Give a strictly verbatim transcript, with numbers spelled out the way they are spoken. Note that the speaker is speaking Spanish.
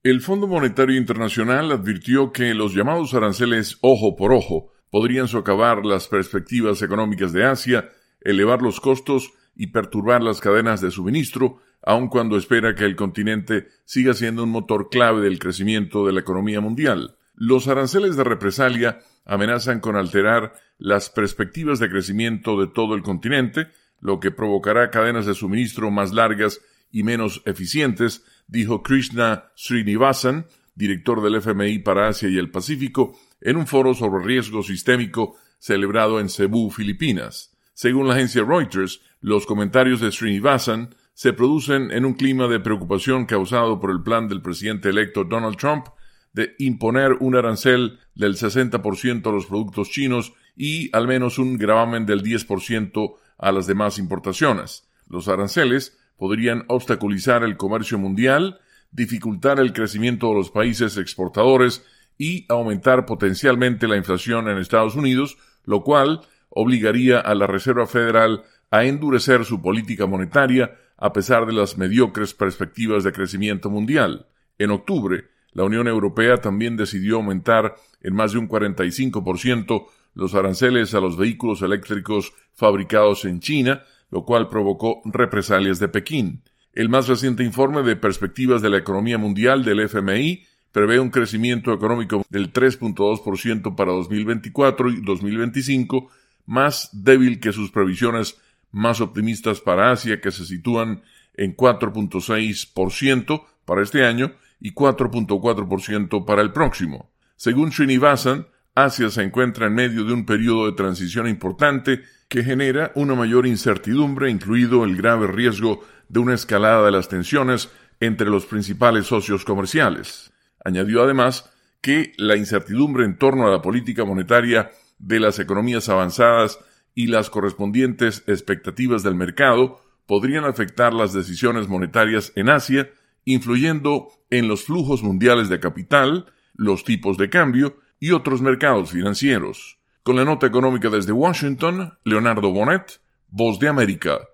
El Fondo Monetario Internacional advirtió que los llamados aranceles ojo por ojo podrían socavar las perspectivas económicas de Asia, elevar los costos y perturbar las cadenas de suministro, aun cuando espera que el continente siga siendo un motor clave del crecimiento de la economía mundial. Los aranceles de represalia amenazan con alterar las perspectivas de crecimiento de todo el continente, lo que provocará cadenas de suministro más largas y menos eficientes, dijo Krishna Srinivasan, director del F M I para Asia y el Pacífico, en un foro sobre riesgo sistémico celebrado en Cebú, Filipinas. Según la agencia Reuters, los comentarios de Srinivasan se producen en un clima de preocupación causado por el plan del presidente electo Donald Trump de imponer un arancel del sesenta por ciento a los productos chinos y al menos un gravamen del diez por ciento a las demás importaciones. Los aranceles podrían obstaculizar el comercio mundial, dificultar el crecimiento de los países exportadores y aumentar potencialmente la inflación en Estados Unidos, lo cual obligaría a la Reserva Federal a endurecer su política monetaria a pesar de las mediocres perspectivas de crecimiento mundial. En octubre, la Unión Europea también decidió aumentar en más de un cuarenta y cinco por ciento los aranceles a los vehículos eléctricos fabricados en China, lo cual provocó represalias de Pekín. El más reciente informe de perspectivas de la economía mundial del F M I prevé un crecimiento económico del tres punto dos por ciento para dos mil veinticuatro y dos mil veinticinco, más débil que sus previsiones más optimistas para Asia, que se sitúan en cuatro punto seis por ciento para este año y cuatro punto cuatro por ciento para el próximo. Según Srinivasan, Asia se encuentra en medio de un periodo de transición importante que genera una mayor incertidumbre, incluido el grave riesgo de una escalada de las tensiones entre los principales socios comerciales. Añadió además que la incertidumbre en torno a la política monetaria de las economías avanzadas y las correspondientes expectativas del mercado podrían afectar las decisiones monetarias en Asia, influyendo en los flujos mundiales de capital, los tipos de cambio y otros mercados financieros. Con la nota económica desde Washington, Leonardo Bonet, Voz de América.